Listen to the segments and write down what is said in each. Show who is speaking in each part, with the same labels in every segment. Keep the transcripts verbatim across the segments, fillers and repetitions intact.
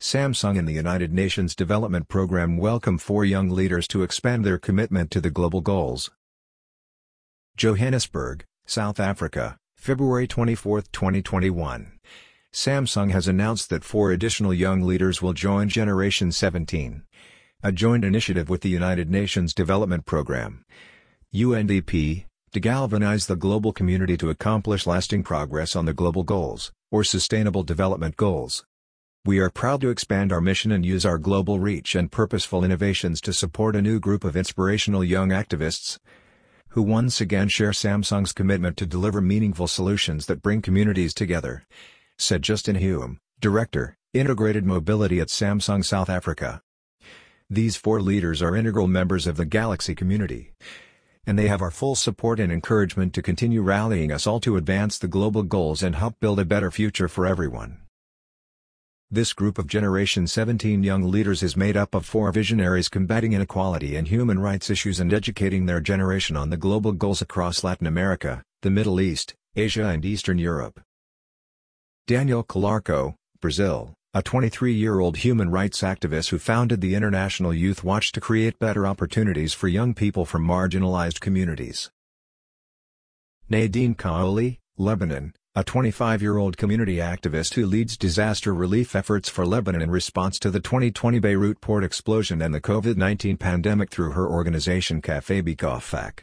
Speaker 1: Samsung and the United Nations Development Programme welcome four young leaders to expand their commitment to the global goals. Johannesburg, South Africa, February twenty-fourth, twenty twenty-one. Samsung has announced that four additional young leaders will join Generation seventeen, a joint initiative with the United Nations Development Programme, U N D P, to galvanize the global community to accomplish lasting progress on the global goals, or Sustainable Development Goals. We are proud to expand our mission and use our global reach and purposeful innovations to support a new group of inspirational young activists who once again share Samsung's commitment to deliver meaningful solutions that bring communities together, said Justin Hume, Director, Integrated Mobility at Samsung South Africa. These four leaders are integral members of the Galaxy community, and they have our full support and encouragement to continue rallying us all to advance the global goals and help build a better future for everyone. This group of Generation seventeen young leaders is made up of four visionaries combating inequality and human rights issues and educating their generation on the global goals across Latin America, the Middle East, Asia and Eastern Europe. Daniel Calarco, Brazil, a twenty-three-year-old human rights activist who founded the International Youth Watch to create better opportunities for young people from marginalized communities. Nadine Kaoli, Lebanon, a twenty-five-year-old community activist who leads disaster relief efforts for Lebanon in response to the twenty twenty Beirut port explosion and the COVID nineteen pandemic through her organization Cafe Bikofak.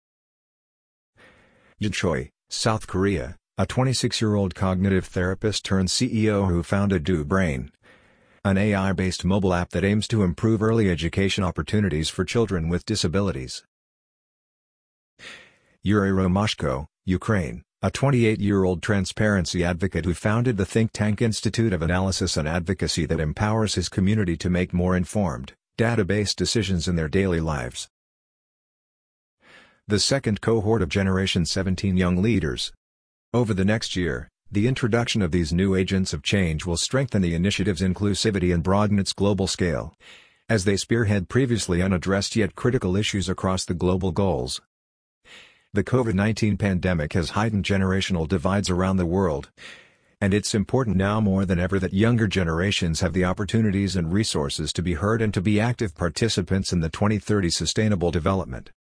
Speaker 1: Jin Choi, South Korea, a twenty-six-year-old cognitive therapist turned C E O who founded Do Brain, an A I-based mobile app that aims to improve early education opportunities for children with disabilities. Yuri Romashko, Ukraine, a twenty-eight-year-old transparency advocate who founded the think tank Institute of Analysis and Advocacy that empowers his community to make more informed, data-based decisions in their daily lives. The second cohort of Generation seventeen young leaders. Over the next year, the introduction of these new agents of change will strengthen the initiative's inclusivity and broaden its global scale, as they spearhead previously unaddressed yet critical issues across the global goals. The COVID nineteen pandemic has heightened generational divides around the world, and it's important now more than ever that younger generations have the opportunities and resources to be heard and to be active participants in the twenty thirty Sustainable Development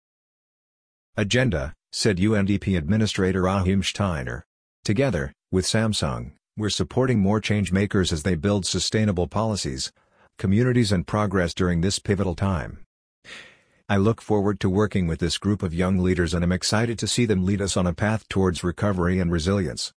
Speaker 1: Agenda, said U N D P Administrator Achim Steiner. Together, with Samsung, we're supporting more change makers as they build sustainable policies, communities and progress during this pivotal time. I look forward to working with this group of young leaders and am excited to see them lead us on a path towards recovery and resilience.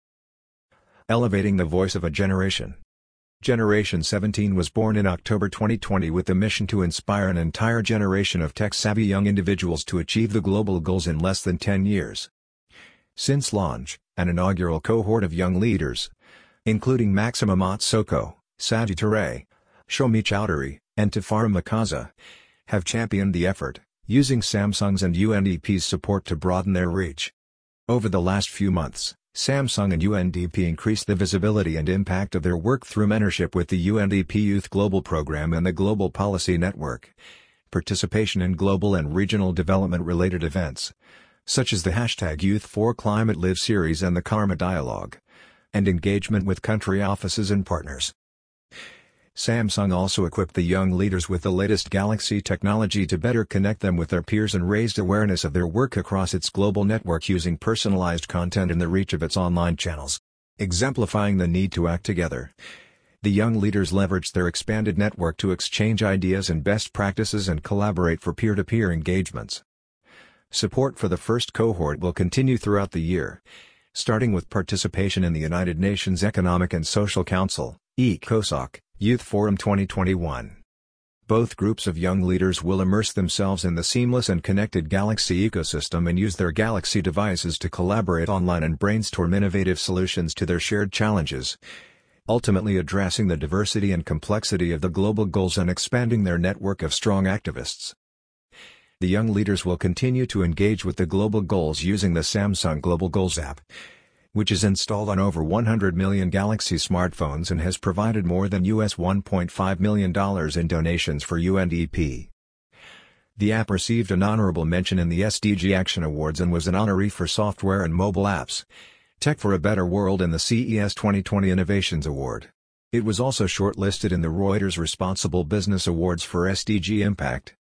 Speaker 1: Elevating the voice of a generation. Generation seventeen was born in October twenty twenty with the mission to inspire an entire generation of tech-savvy young individuals to achieve the global goals in less than ten years. Since launch, an inaugural cohort of young leaders, including Maxima Motsoko, Saji Toure, Shomi Chowdhury, and Tafara Makaza, have championed the effort, using Samsung's and U N D P's support to broaden their reach. Over the last few months, Samsung and U N D P increased the visibility and impact of their work through mentorship with the U N D P Youth Global Program and the Global Policy Network, participation in global and regional development-related events, such as the hashtag Youth for Climate Live series and the Karma Dialogue, and engagement with country offices and partners. Samsung also equipped the young leaders with the latest Galaxy technology to better connect them with their peers and raised awareness of their work across its global network using personalized content and the reach of its online channels, exemplifying the need to act together. The young leaders leveraged their expanded network to exchange ideas and best practices and collaborate for peer-to-peer engagements. Support for the first cohort will continue throughout the year, starting with participation in the United Nations Economic and Social Council, ECOSOC, Youth Forum twenty twenty-one. Both groups of young leaders will immerse themselves in the seamless and connected Galaxy ecosystem and use their Galaxy devices to collaborate online and brainstorm innovative solutions to their shared challenges, ultimately addressing the diversity and complexity of the global goals and expanding their network of strong activists. The young leaders will continue to engage with the global goals using the Samsung Global Goals app, which is installed on over one hundred million Galaxy smartphones and has provided more than U S one point five million dollars in donations for U N D P. The app received an honorable mention in the S D G Action Awards and was an honoree for Software and Mobile Apps, Tech for a Better World in the C E S twenty twenty Innovations Award. It was also shortlisted in the Reuters Responsible Business Awards for S D G Impact.